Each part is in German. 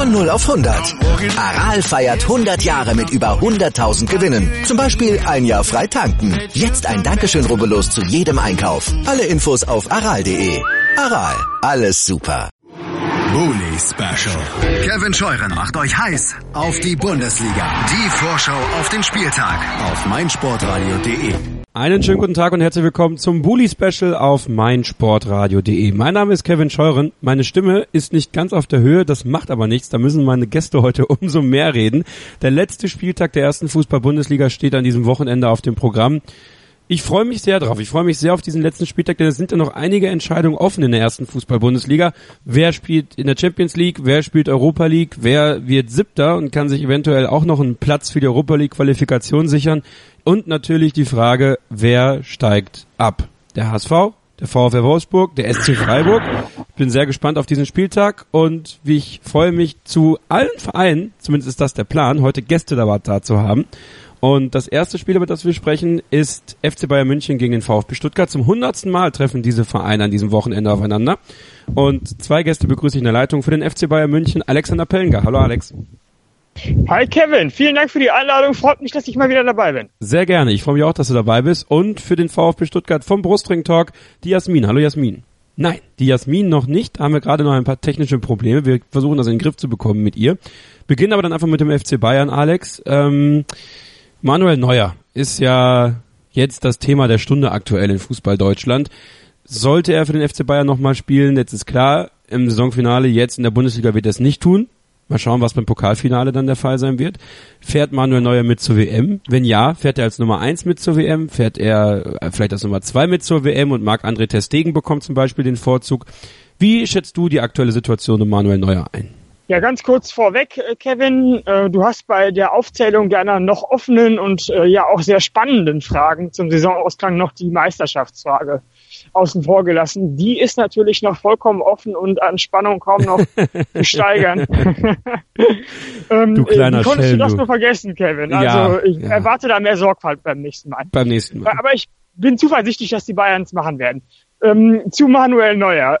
Von 0 auf 100. Aral feiert 100 Jahre mit über 100.000 Gewinnen. Zum Beispiel ein Jahr frei tanken. Jetzt ein Dankeschön, rubbellos zu jedem Einkauf. Alle Infos auf aral.de. Aral, alles super. Bully Special. Kevin Scheuren macht euch heiß auf die Bundesliga. Die Vorschau auf den Spieltag auf meinsportradio.de. Einen schönen guten Tag und herzlich willkommen zum Bully Special auf meinsportradio.de. Mein Name ist Kevin Scheuren. Meine Stimme ist nicht ganz auf der Höhe, das macht aber nichts. Da müssen meine Gäste heute umso mehr reden. Der letzte Spieltag der ersten Fußball-Bundesliga steht an diesem Wochenende auf dem Programm. Ich freue mich sehr drauf. Ich freue mich sehr auf diesen letzten Spieltag, denn es sind ja noch einige Entscheidungen offen in der ersten Fußball-Bundesliga. Wer spielt in der Champions League? Wer spielt Europa League? Wer wird Siebter und kann sich eventuell auch noch einen Platz für die Europa League-Qualifikation sichern? Und natürlich die Frage, wer steigt ab? Der HSV, der VfL Wolfsburg, der SC Freiburg. Ich bin sehr gespannt auf diesen Spieltag und ich freue mich zu allen Vereinen, zumindest ist das der Plan, heute Gäste da zu haben. Und das erste Spiel, über das wir sprechen, ist FC Bayern München gegen den VfB Stuttgart. Zum 100. Mal treffen diese Vereine an diesem Wochenende aufeinander. Und zwei Gäste begrüße ich in der Leitung für den FC Bayern München. Alexander Pellinger. Hallo Alex. Hi Kevin, vielen Dank für die Einladung. Freut mich, dass ich mal wieder dabei bin. Sehr gerne. Ich freue mich auch, dass du dabei bist. Und für den VfB Stuttgart vom Brustring Talk, die Jasmin. Hallo Jasmin. Nein, die Jasmin noch nicht. Da haben wir gerade noch ein paar technische Probleme. Wir versuchen das in den Griff zu bekommen mit ihr. Beginnen aber dann einfach mit dem FC Bayern, Alex. Manuel Neuer ist ja jetzt das Thema der Stunde aktuell in Fußball Deutschland. Sollte er für den FC Bayern nochmal spielen, jetzt ist klar, im Saisonfinale jetzt in der Bundesliga wird er es nicht tun. Mal schauen, was beim Pokalfinale dann der Fall sein wird. Fährt Manuel Neuer mit zur WM? Wenn ja, fährt er als Nummer 1 mit zur WM? Fährt er vielleicht als Nummer 2 mit zur WM und Marc-André ter Stegen bekommt zum Beispiel den Vorzug? Wie schätzt du die aktuelle Situation um Manuel Neuer ein? Ja, ganz kurz vorweg, Kevin, du hast bei der Aufzählung deiner noch offenen und ja auch sehr spannenden Fragen zum Saisonausklang noch die Meisterschaftsfrage außen vor gelassen. Die ist natürlich noch vollkommen offen und an Spannung kaum noch zu steigern. Du kleiner konntest Schelm, du das nur vergessen, Kevin? Also ja, ich erwarte da mehr Sorgfalt beim nächsten Mal. Aber ich bin zuversichtlich, dass die Bayern es machen werden. Zu Manuel Neuer.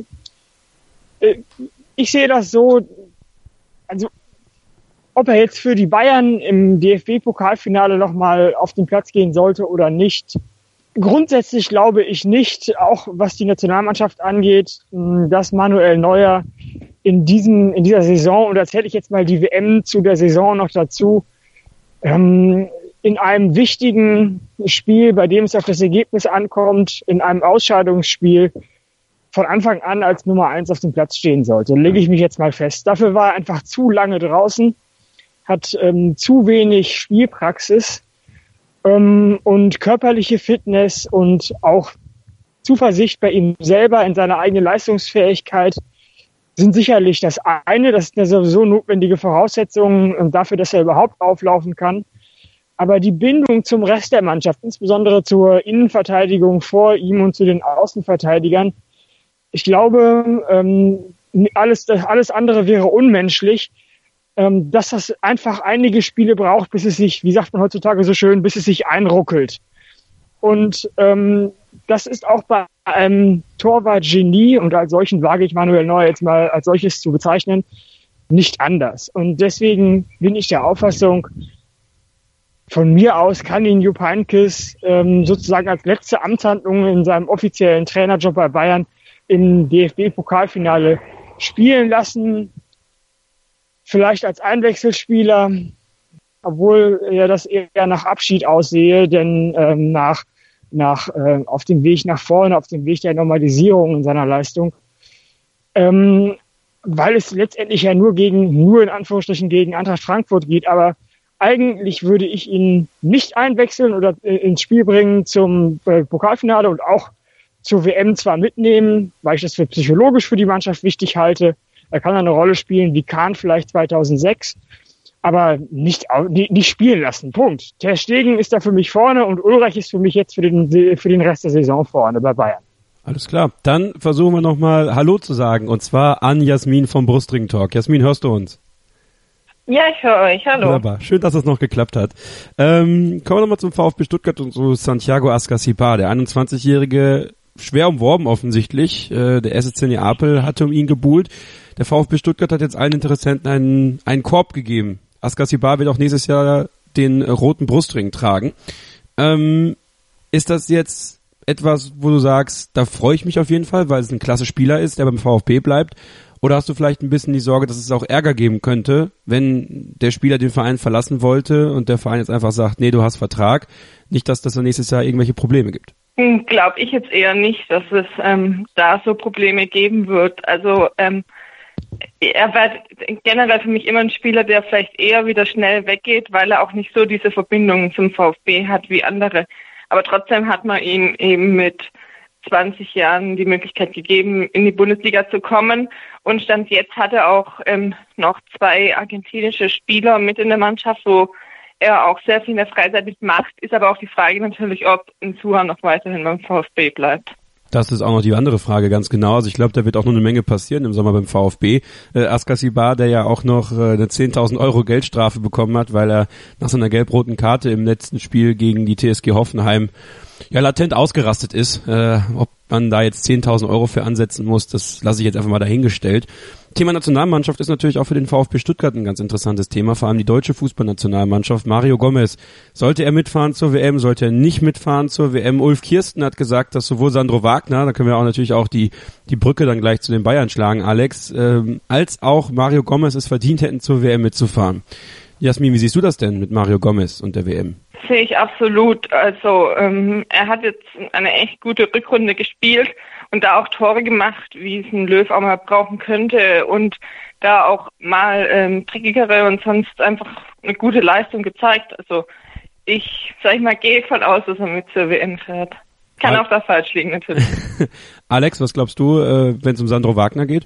Ich sehe das so, also ob er jetzt für die Bayern im DFB-Pokalfinale nochmal auf den Platz gehen sollte oder nicht. Grundsätzlich glaube ich nicht, auch was die Nationalmannschaft angeht, dass Manuel Neuer in dieser Saison, und da zähle ich jetzt mal die WM zu der Saison noch dazu, in einem wichtigen Spiel, bei dem es auf das Ergebnis ankommt, in einem Ausscheidungsspiel, von Anfang an als Nummer 1 auf dem Platz stehen sollte. Lege ich mich jetzt mal fest. Dafür war er einfach zu lange draußen, hat zu wenig Spielpraxis und körperliche Fitness und auch Zuversicht bei ihm selber in seine eigene Leistungsfähigkeit sind sicherlich das eine. Das ist eine sowieso notwendige Voraussetzung dafür, dass er überhaupt auflaufen kann. Aber die Bindung zum Rest der Mannschaft, insbesondere zur Innenverteidigung vor ihm und zu den Außenverteidigern, ich glaube, alles andere wäre unmenschlich, dass das einfach einige Spiele braucht, bis es sich, wie sagt man heutzutage so schön, bis es sich einruckelt. Und das ist auch bei einem Torwart-Genie, und als solchen wage ich Manuel Neuer jetzt mal als solches zu bezeichnen, nicht anders. Und deswegen bin ich der Auffassung, von mir aus kann ihn Jupp Heynckes sozusagen als letzte Amtshandlung in seinem offiziellen Trainerjob bei Bayern im DFB-Pokalfinale spielen lassen. Vielleicht als Einwechselspieler, obwohl ja das eher nach Abschied aussehe, denn auf dem Weg nach vorne, auf dem Weg der Normalisierung in seiner Leistung, weil es letztendlich ja nur in Anführungsstrichen gegen Eintracht Frankfurt geht, aber eigentlich würde ich ihn nicht einwechseln oder ins Spiel bringen zum Pokalfinale und auch zur WM zwar mitnehmen, weil ich das psychologisch für die Mannschaft wichtig halte. Er kann eine Rolle spielen wie Kahn vielleicht 2006, aber nicht spielen lassen. Punkt. Ter Stegen ist da für mich vorne und Ulreich ist für mich jetzt für den Rest der Saison vorne bei Bayern. Alles klar. Dann versuchen wir nochmal Hallo zu sagen, und zwar an Jasmin vom Brustring Talk. Jasmin, hörst du uns? Ja, ich höre euch. Hallo. Wunderbar. Schön, dass es noch geklappt hat. Kommen wir nochmal zum VfB Stuttgart und zu Santiago Ascacipar. Der 21-Jährige schwer umworben offensichtlich. Der SSC Neapel hatte um ihn gebuhlt. Der VfB Stuttgart hat jetzt allen Interessenten einen Korb gegeben. Askasibar wird auch nächstes Jahr den roten Brustring tragen. Ist das jetzt etwas, wo du sagst, da freue ich mich auf jeden Fall, weil es ein klasse Spieler ist, der beim VfB bleibt? Oder hast du vielleicht ein bisschen die Sorge, dass es auch Ärger geben könnte, wenn der Spieler den Verein verlassen wollte und der Verein jetzt einfach sagt, nee, du hast Vertrag, nicht, dass das dann nächstes Jahr irgendwelche Probleme gibt? Glaube ich jetzt eher nicht, dass es da so Probleme geben wird. Also er wird generell für mich immer ein Spieler, der vielleicht eher wieder schnell weggeht, weil er auch nicht so diese Verbindung zum VfB hat wie andere. Aber trotzdem hat man ihm eben mit 20 Jahren die Möglichkeit gegeben, in die Bundesliga zu kommen. Und Stand jetzt hat er auch noch 2 argentinische Spieler mit in der Mannschaft, wo er auch sehr viel in der Freizeit macht. Ist aber auch die Frage natürlich, ob Insua noch weiterhin beim VfB bleibt. Das ist auch noch die andere Frage, ganz genau. Also ich glaube, da wird auch noch eine Menge passieren im Sommer beim VfB. Askasibar, der ja auch noch eine 10.000 € Geldstrafe bekommen hat, weil er nach so einer gelb-roten Karte im letzten Spiel gegen die TSG Hoffenheim ja latent ausgerastet ist. Ob man da jetzt 10.000 € für ansetzen muss, das lasse ich jetzt einfach mal dahingestellt. Thema Nationalmannschaft ist natürlich auch für den VfB Stuttgart ein ganz interessantes Thema, vor allem die deutsche Fußballnationalmannschaft. Mario Gomez, sollte er mitfahren zur WM, sollte er nicht mitfahren zur WM? Ulf Kirsten hat gesagt, dass sowohl Sandro Wagner, da können wir auch natürlich auch die Brücke dann gleich zu den Bayern schlagen, Alex, als auch Mario Gomez es verdient hätten, zur WM mitzufahren. Jasmin, wie siehst du das denn mit Mario Gomez und der WM? Sehe ich absolut. Also er hat jetzt eine echt gute Rückrunde gespielt und da auch Tore gemacht, wie es ein Löw auch mal brauchen könnte und da auch mal dreckigere und sonst einfach eine gute Leistung gezeigt. Also ich gehe von aus, dass er mit zur WM fährt. Kann auch da falsch liegen natürlich. Alex, was glaubst du, wenn es um Sandro Wagner geht?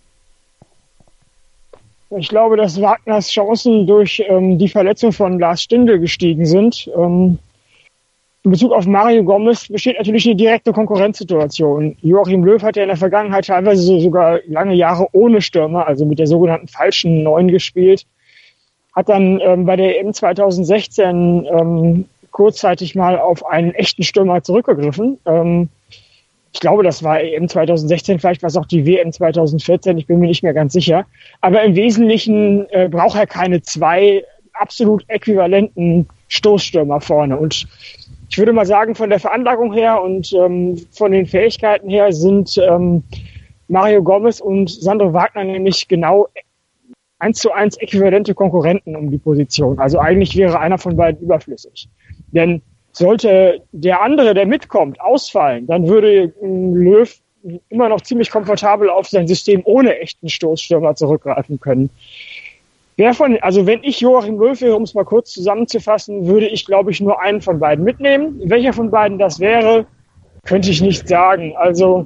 Ich glaube, dass Wagners Chancen durch die Verletzung von Lars Stindl gestiegen sind. In Bezug auf Mario Gomez besteht natürlich eine direkte Konkurrenzsituation. Joachim Löw hat ja in der Vergangenheit teilweise sogar lange Jahre ohne Stürmer, also mit der sogenannten falschen 9 gespielt. Hat dann bei der EM 2016 kurzzeitig mal auf einen echten Stürmer zurückgegriffen. Ich glaube, das war EM 2016, vielleicht war es auch die WM 2014, ich bin mir nicht mehr ganz sicher. Aber im Wesentlichen braucht er keine 2 absolut äquivalenten Stoßstürmer vorne. Und ich würde mal sagen, von der Veranlagung her und von den Fähigkeiten her sind Mario Gomez und Sandro Wagner nämlich genau 1:1 äquivalente Konkurrenten um die Position. Also eigentlich wäre einer von beiden überflüssig. Denn sollte der andere, der mitkommt, ausfallen, dann würde Löw immer noch ziemlich komfortabel auf sein System ohne echten Stoßstürmer zurückgreifen können. Wenn ich Joachim Löw wäre, um es mal kurz zusammenzufassen, würde ich, glaube ich, nur einen von beiden mitnehmen. Welcher von beiden das wäre, könnte ich nicht sagen. Also,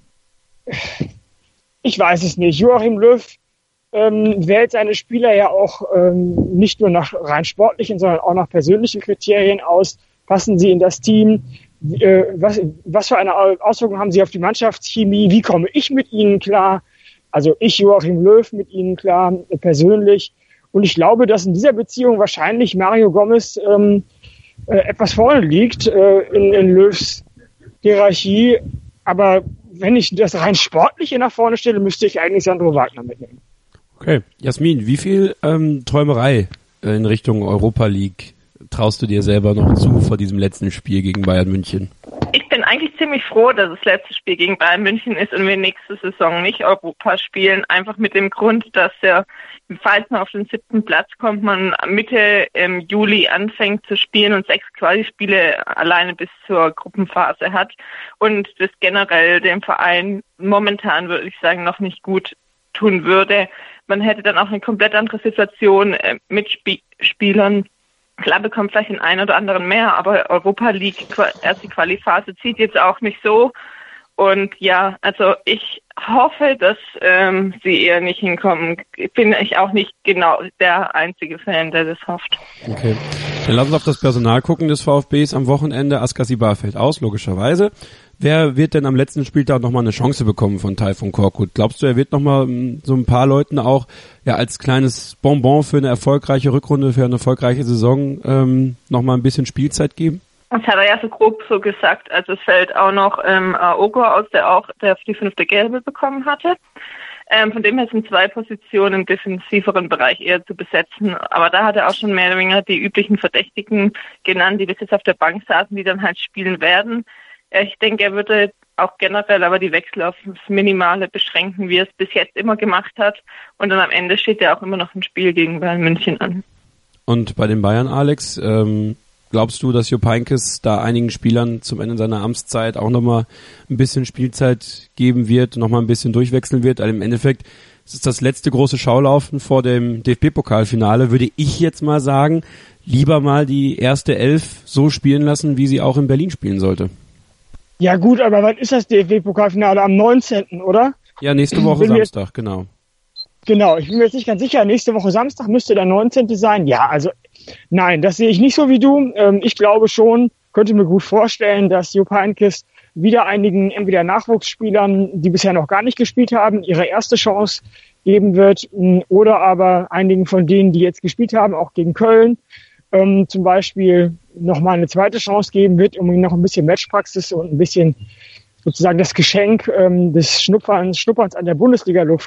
ich weiß es nicht. Joachim Löw wählt seine Spieler ja auch nicht nur nach rein sportlichen, sondern auch nach persönlichen Kriterien aus. Passen sie in das Team? Was für eine Auswirkung haben sie auf die Mannschaftschemie? Wie komme ich mit ihnen klar? Also ich, Joachim Löw, mit ihnen klar, persönlich. Und ich glaube, dass in dieser Beziehung wahrscheinlich Mario Gomez etwas vorne liegt in Löws Hierarchie. Aber wenn ich das rein Sportliche nach vorne stelle, müsste ich eigentlich Sandro Wagner mitnehmen. Okay. Jasmin, wie viel Träumerei in Richtung Europa League traust du dir selber noch zu vor diesem letzten Spiel gegen Bayern München? Ich bin eigentlich ziemlich froh, dass das letzte Spiel gegen Bayern München ist und wir nächste Saison nicht Europa spielen. Einfach mit dem Grund, dass falls man auf den 7. Platz kommt, man Mitte Juli anfängt zu spielen und 6 Quali-Spiele alleine bis zur Gruppenphase hat und das generell dem Verein momentan, würde ich sagen, noch nicht gut tun würde. Man hätte dann auch eine komplett andere Situation mit Spielern. Klar bekommt vielleicht den einen oder anderen mehr, aber Europa League, erste Quali-Phase zieht jetzt auch nicht so. Und ja, also ich hoffe, dass sie eher nicht hinkommen. Bin ich auch nicht genau der einzige Fan, der das hofft. Okay, dann lass uns auf das Personal gucken des VfBs am Wochenende. Askasibar fällt aus, logischerweise. Wer wird denn am letzten Spieltag nochmal eine Chance bekommen von Tayfun Korkut? Glaubst du, er wird nochmal so ein paar Leuten auch ja als kleines Bonbon für eine erfolgreiche Rückrunde, für eine erfolgreiche Saison nochmal ein bisschen Spielzeit geben? Das hat er ja so grob so gesagt. Also es fällt auch noch Ogo aus, der für die 5. Gelbe bekommen hatte. Von dem her sind 2 Positionen im defensiveren Bereich eher zu besetzen. Aber da hat er auch schon mehr oder weniger die üblichen Verdächtigen genannt, die bis jetzt auf der Bank saßen, die dann halt spielen werden. Ich denke, er würde auch generell aber die Wechsel auf das Minimale beschränken, wie er es bis jetzt immer gemacht hat. Und dann am Ende steht ja auch immer noch ein Spiel gegen Bayern München an. Und bei den Bayern, Alex, glaubst du, dass Jupp Heynckes da einigen Spielern zum Ende seiner Amtszeit auch nochmal ein bisschen Spielzeit geben wird, nochmal ein bisschen durchwechseln wird? Also im Endeffekt ist es das letzte große Schaulaufen vor dem DFB-Pokalfinale, würde ich jetzt mal sagen, lieber mal die erste 11 so spielen lassen, wie sie auch in Berlin spielen sollte. Ja gut, aber wann ist das DFB-Pokalfinale? Am 19., oder? Ja, nächste Woche Samstag, genau. Genau, ich bin mir jetzt nicht ganz sicher. Nächste Woche Samstag müsste der 19. sein. Ja, also nein, das sehe ich nicht so wie du. Ich glaube schon, könnte mir gut vorstellen, dass Jupp Heynckes wieder einigen entweder Nachwuchsspielern, die bisher noch gar nicht gespielt haben, ihre erste Chance geben wird, oder aber einigen von denen, die jetzt gespielt haben, auch gegen Köln, zum Beispiel nochmal eine zweite Chance geben wird, um ihnen noch ein bisschen Matchpraxis und ein bisschen sozusagen das Geschenk des Schnupperns an der Bundesliga-Luft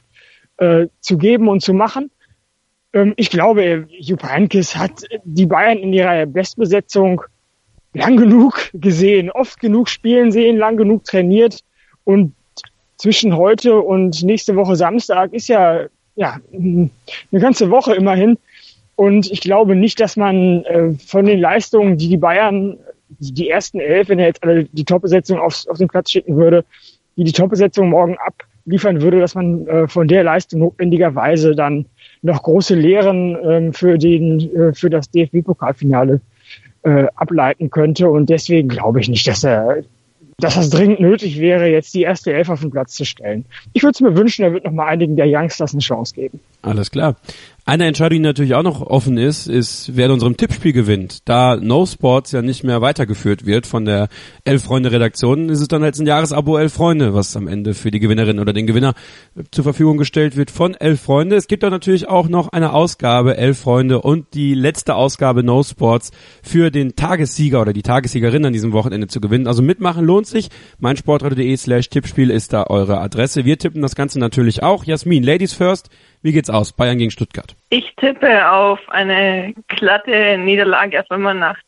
zu geben und zu machen. Ich glaube, Jupp Heynckes hat die Bayern in ihrer Bestbesetzung lang genug gesehen, oft genug spielen sehen, lang genug trainiert, und zwischen heute und nächste Woche Samstag ist ja eine ganze Woche immerhin, und ich glaube nicht, dass man von den Leistungen, die Bayern, die ersten 11, wenn er jetzt alle die Top-Besetzung auf den Platz schicken würde, die Top-Besetzung morgen abliefern würde, dass man von der Leistung notwendigerweise dann noch große Lehren für das DFB-Pokalfinale ableiten könnte. Und deswegen glaube ich nicht, dass das dringend nötig wäre, jetzt die erste 11 auf den Platz zu stellen. Ich würde es mir wünschen, er wird noch mal einigen der Youngsters eine Chance geben. Alles klar. Eine Entscheidung, die natürlich auch noch offen ist, wer in unserem Tippspiel gewinnt. Da No Sports ja nicht mehr weitergeführt wird von der Elf-Freunde-Redaktion, ist es dann jetzt ein Jahresabo Elf Freunde, was am Ende für die Gewinnerin oder den Gewinner zur Verfügung gestellt wird von Elf Freunde. Es gibt dann natürlich auch noch eine Ausgabe Elf Freunde und die letzte Ausgabe No Sports für den Tagessieger oder die Tagessiegerin an diesem Wochenende zu gewinnen. Also mitmachen lohnt sich. meinsportradio.de/Tippspiel ist da eure Adresse. Wir tippen das Ganze natürlich auch. Jasmin, Ladies first. Wie geht's aus? Bayern gegen Stuttgart. Ich tippe auf eine glatte Niederlage, also wenn man auf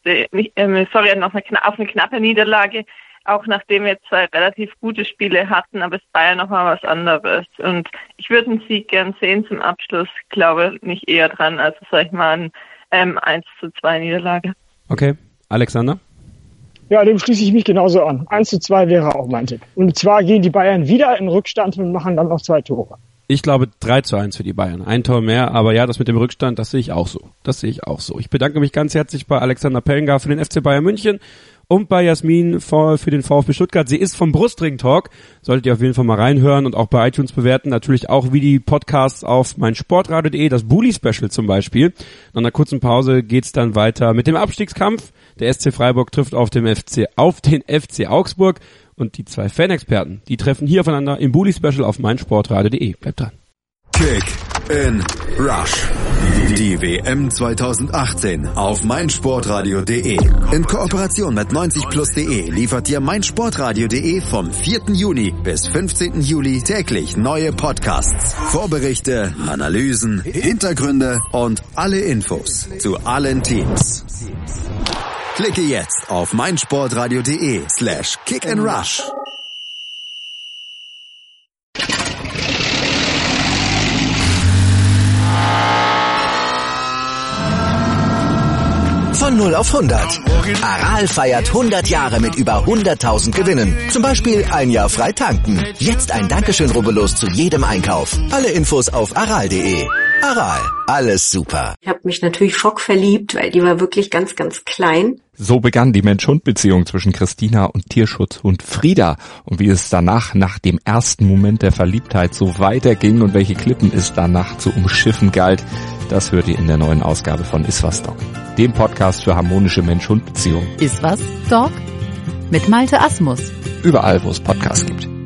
eine knappe Niederlage, auch nachdem wir 2 relativ gute Spiele hatten, aber es Bayern noch mal was anderes. Und ich würde einen Sieg gern sehen zum Abschluss, glaube nicht eher dran, also sag ich mal eine 1:2 Niederlage. Okay, Alexander? Ja, dem schließe ich mich genauso an. 1:2 wäre auch mein Tipp. Und zwar gehen die Bayern wieder in Rückstand und machen dann noch 2 Tore. Ich glaube 3:1 für die Bayern. Ein Tor mehr, aber ja, das mit dem Rückstand, das sehe ich auch so. Ich bedanke mich ganz herzlich bei Alexander Pellengar für den FC Bayern München und bei Jasmin für den VfB Stuttgart. Sie ist vom Brustring Talk. Solltet ihr auf jeden Fall mal reinhören und auch bei iTunes bewerten. Natürlich auch wie die Podcasts auf meinsportradio.de, das Bully Special zum Beispiel. Nach einer kurzen Pause geht's dann weiter mit dem Abstiegskampf. Der SC Freiburg trifft auf den FC Augsburg. Und die 2 Fanexperten, die treffen hier aufeinander im Bully Special auf meinsportradio.de. Bleibt dran. Kick in Rush. Die WM 2018 auf meinsportradio.de. In Kooperation mit 90plus.de liefert dir meinsportradio.de vom 4. Juni bis 15. Juli täglich neue Podcasts, Vorberichte, Analysen, Hintergründe und alle Infos zu allen Teams. Klicke jetzt auf meinsportradio.de/kickandrush. Von 0 auf 100. Aral feiert 100 Jahre mit über 100.000 Gewinnen. Zum Beispiel ein Jahr frei tanken. Jetzt ein Dankeschön, rubbellos zu jedem Einkauf. Alle Infos auf aral.de. Aral, alles super. Ich habe mich natürlich schockverliebt, weil die war wirklich ganz, ganz klein. So begann die Mensch-Hund-Beziehung zwischen Christina und Tierschutzhund Frieda. Und wie es danach, nach dem ersten Moment der Verliebtheit, so weiterging und welche Klippen es danach zu umschiffen galt, das hört ihr in der neuen Ausgabe von Iswas Dog, dem Podcast für harmonische Mensch-Hund-Beziehungen. Iswas Dog mit Malte Asmus. Überall, wo es Podcasts gibt.